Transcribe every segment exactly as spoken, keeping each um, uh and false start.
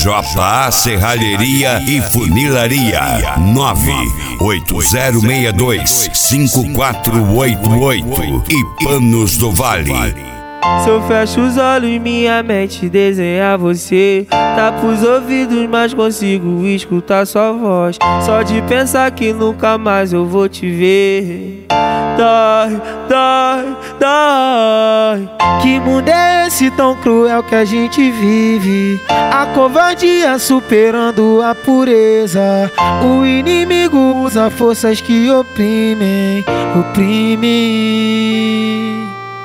J A Serralheria e Funilaria. Nove oito zero seis dois cinco quatro oito oito e Panos do Vale. Se eu fecho os olhos, minha mente desenha você. Tapo os ouvidos, mas consigo escutar sua voz. Só de pensar que nunca mais eu vou te ver. Dói, dói, dói. Que mundo é esse tão cruel que a gente vive? A covardia superando a pureza. O inimigo usa forças que oprimem, oprimem.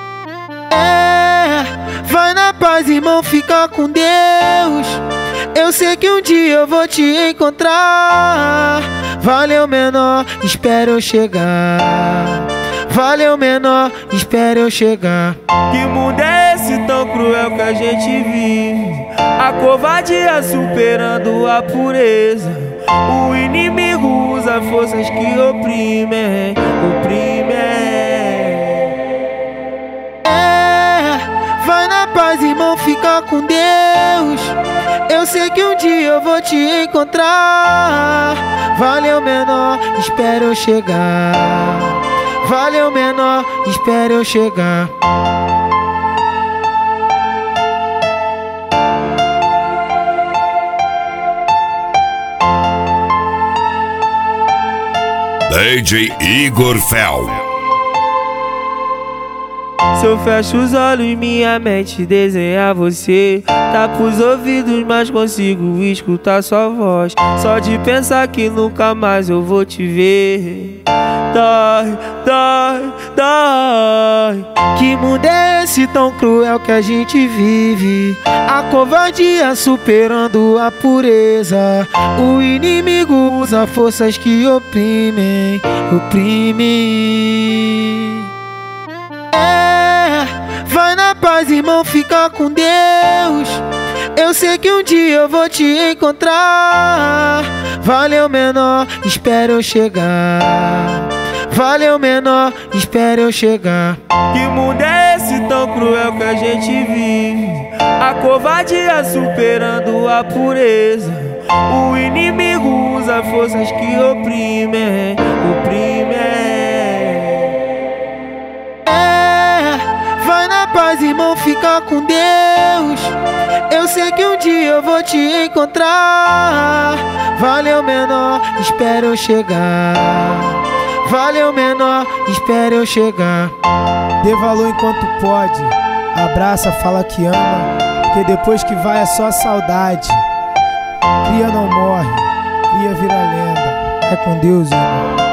É, vai na paz, irmão, fica com Deus. Eu sei que um dia eu vou te encontrar. Valeu, menor, espera eu chegar. Valeu, menor, espera eu chegar. Que mundo é esse tão cruel que a gente vive? A covardia superando a pureza. O inimigo usa forças que oprimem, oprimem. Vai na paz, irmão, fica com Deus. Eu sei que um dia eu vou te encontrar. Valeu, menor, espera eu chegar. Valeu, menor, espera eu chegar. D J Igor Fel. Se eu fecho os olhos, minha mente desenha você. Tapo os ouvidos, mas consigo escutar sua voz. Só de pensar que nunca mais eu vou te ver. Dói, dói, dói. Que mundo é esse tão cruel que a gente vive? A covardia superando a pureza. O inimigo usa forças que oprimem, oprimem. É, vai na paz, irmão, fica com Deus. Eu sei que um dia eu vou te encontrar. Valeu, menor, espera eu chegar. Valeu, menor, espera eu chegar. Que mundo é esse tão cruel que a gente vive? A covardia superando a pureza. O inimigo usa forças que oprimem, oprimem. Paz, irmão, fica com Deus. Eu sei que um dia eu vou te encontrar. Valeu, menor, espera eu chegar. Valeu, menor, espera eu chegar. Dê valor enquanto pode. Abraça, fala que ama, porque depois que vai é só saudade. Cria não morre, cria vira lenda. É com Deus, irmão.